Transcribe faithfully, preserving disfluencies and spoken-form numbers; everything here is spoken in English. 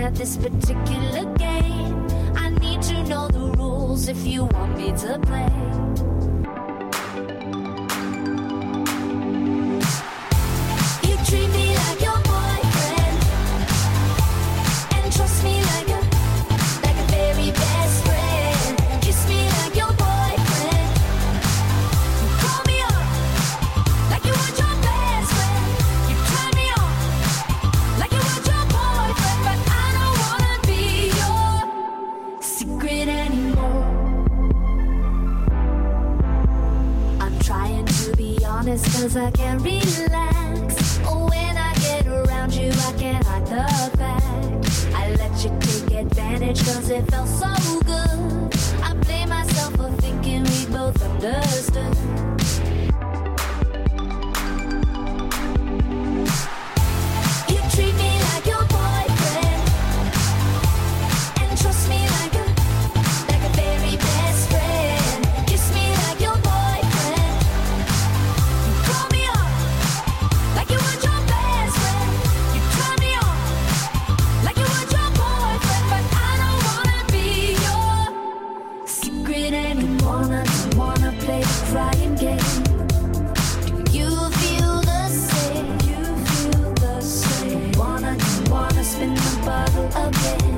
at this particular game. I need to know the rules if you want me to play. You treat me like your boyfriend and trust me like a like a very best friend. Kiss me like your boyfriend. Call me up like you were your best friend. You turn me on like you were your boyfriend, but I don't wanna be your secret anymore. I'm trying to be honest, cause I can't relax. When I get around you, I can't hide the fact I let you take advantage cause it felt so good. I blame myself for thinking we both understood. You treat me like your boyfriend and trust me like a like a very best friend. Kiss me like your boyfriend. Call me up like you were your best friend. You turn me on like you were your boyfriend, but I don't wanna be your secret anymore. I don't wanna play the crying game. Do you feel the same? You feel the same. Wanna, wanna spin the bottle again.